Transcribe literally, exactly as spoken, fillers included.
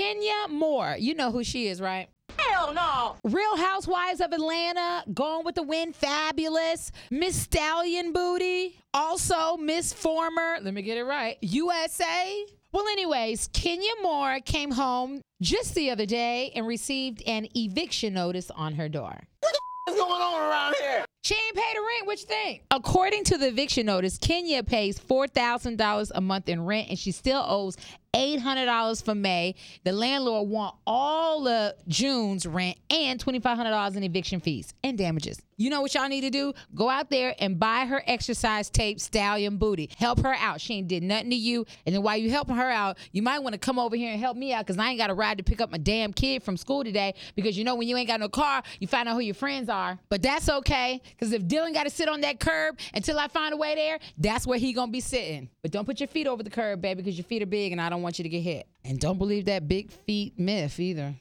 Kenya Moore. You know who she is, right? Hell no. Real Housewives of Atlanta, Going with the Wind, fabulous. Miss Stallion Booty. Also, Miss Former, let me get it right, U S A. Well, anyways, Kenya Moore came home just the other day and received an eviction notice on her door. What's going on around here? She ain't paid the rent. What you think? According to the eviction notice, Kenya pays four thousand dollars a month in rent, and she still owes eight hundred dollars for May. The landlord want all of June's rent and twenty-five hundred dollars in eviction fees and damages. You know what y'all need to do? Go out there and buy her exercise tape, Stallion Booty. Help her out. She ain't did nothing to you. And then while you helping her out, you might want to come over here and help me out, because I ain't got to ride to pick up my damn kid from school today, because you know when you ain't got no car, you find out who your friends are. But that's okay, because if Dylan got to sit on that curb until I find a way there, that's where he going to be sitting. But don't put your feet over the curb, baby, because your feet are big and I don't want you to get hit. And don't believe that big feet myth either.